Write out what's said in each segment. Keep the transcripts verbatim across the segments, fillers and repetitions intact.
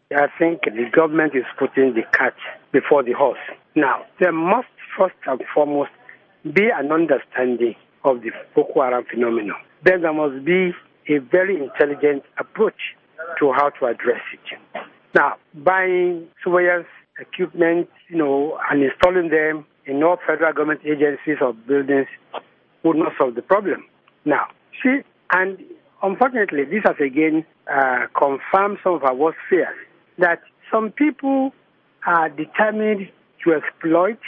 I think the government is putting the cart before the horse. Now, there must first and foremost be an understanding of the Boko Haram phenomenon. Then there must be a very intelligent approach to how to address it. Now, buying surveillance equipment, you know, and installing them in all federal government agencies or buildings would not solve the problem. Now, see, and unfortunately, this has again uh, confirmed some of our worst fears, that some people are determined to exploit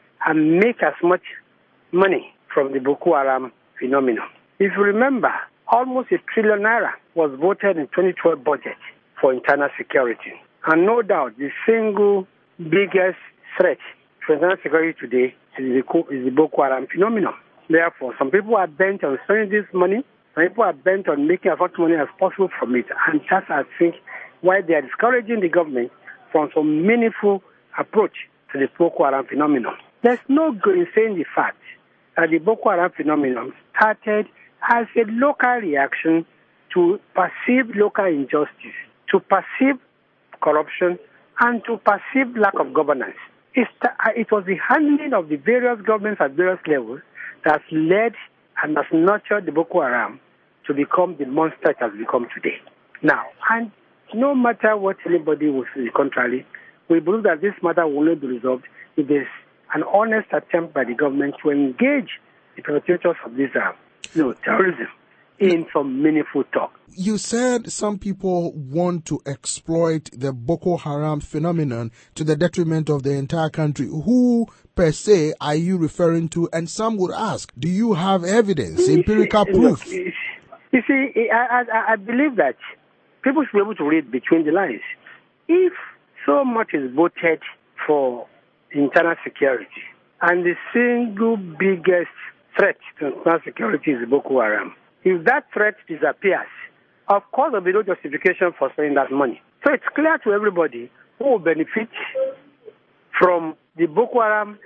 and make as much money from the Boko Haram phenomenon. If you remember, almost a trillion naira was voted in twenty twelve budget for internal security. And no doubt, the single biggest threat to internal security today is the, is the Boko Haram phenomenon. Therefore, some people are bent on spending this money. Some people are bent on making as much money as possible from it. And that's, I think, why they are discouraging the government from some meaningful approach to the Boko Haram phenomenon. There's no saying the fact that the Boko Haram phenomenon started as a local reaction to perceived local injustice, to perceived corruption, and to perceived lack of governance. It's the, it was the handling of the various governments at various levels that led and has nurtured the Boko Haram to become the monster it has become today. Now, and no matter what anybody will say contrary, we believe that this matter will only be resolved if there's an honest attempt by the government to engage the perpetrators of this uh, you know, terrorism in some meaningful talk. You said some people want to exploit the Boko Haram phenomenon to the detriment of the entire country. Who, per se, are you referring to? And some would ask, do you have evidence, empirical proof? Look, you see, I, I, I believe that people should be able to read between the lines. If so much is voted for internal security, and the single biggest threat to internal security is Boko Haram, if that threat disappears, of course there will be no justification for spending that money. So it's clear to everybody who will benefit from the Boko Haram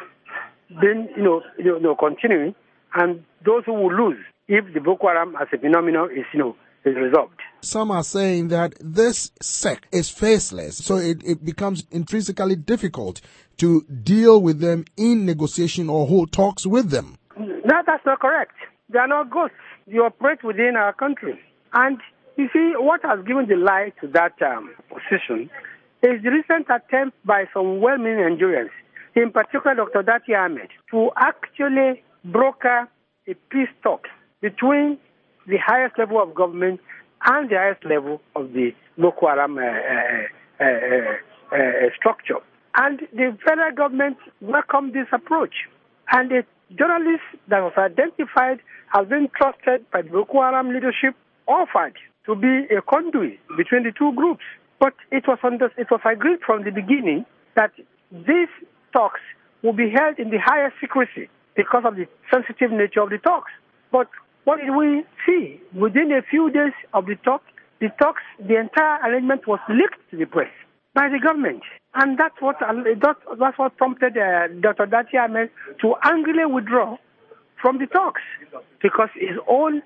being, you know, you know, continuing, and those who will lose if the Boko Haram as a phenomenon is, you know, is resolved. Some are saying that this sect is faceless, so it, it becomes intrinsically difficult to deal with them in negotiation or hold talks with them. No, that's not correct. They are not ghosts. They operate within our country. And you see, what has given the lie to that um, position is the recent attempt by some well-meaning Nigerians, in particular Doctor Dati Ahmed, to actually broker a peace talk between the highest level of government and the highest level of the Boko Haram uh, uh, uh, uh, structure. And the federal government welcomed this approach. And the journalist that was identified as being trusted by the Boko Haram leadership offered to be a conduit between the two groups. But it was, under, it was agreed from the beginning that these talks will be held in the highest secrecy because of the sensitive nature of the talks. But what did we see? Within a few days of the talk, the talks, the entire arrangement was leaked to the press by the government. And that's what that's what prompted uh, Doctor Dati Ahmed to angrily withdraw from the talks, because his own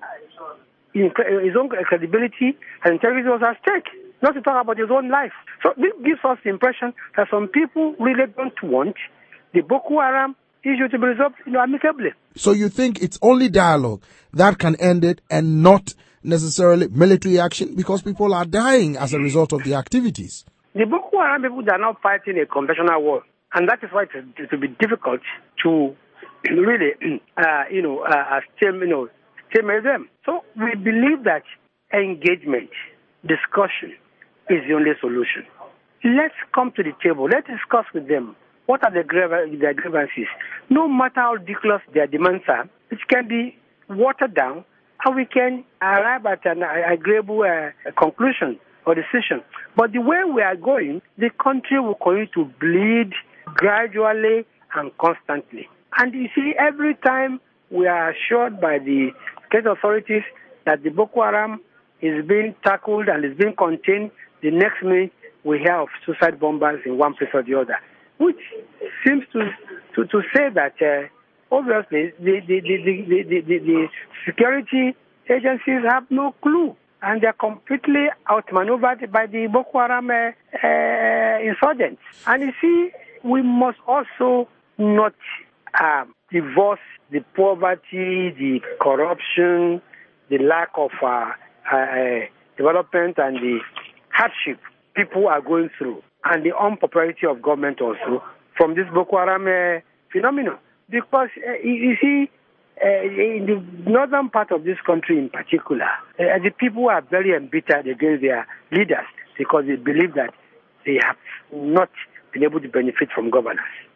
his own credibility and integrity was at stake, not to talk about his own life. So this gives us the impression that some people really don't want the Boko Haram issue to be resolved, you know, amicably. So you think it's only dialogue that can end it and not necessarily military action, because people are dying as a result of the activities? The Boko Haram people are not fighting a conventional war, and that is why it will be difficult to really, uh, you know, uh, stem, you know, stem them. So we believe that engagement, discussion, is the only solution. Let's come to the table. Let's discuss with them. What are the their grievances? No matter how ridiculous their demands are, it can be watered down, and we can arrive at an agreeable uh, conclusion or decision. But the way we are going, the country will continue to bleed gradually and constantly. And you see, every time we are assured by the state authorities that the Boko Haram is being tackled and is being contained, the next minute we hear of suicide bombers in one place or the other, which seems to to, to say that uh, obviously the the, the, the, the, the the security agencies have no clue and they're completely outmaneuvered by the Boko Haram uh, uh, insurgents. And you see, we must also not uh, divorce the poverty, the corruption, the lack of uh, uh, development and the hardship people are going through, and the unpopularity of government also from this Boko Haram uh, phenomenon. Because, uh, you see, uh, in the northern part of this country in particular, uh, the people are very embittered against their leaders because they believe that they have not been able to benefit from governance.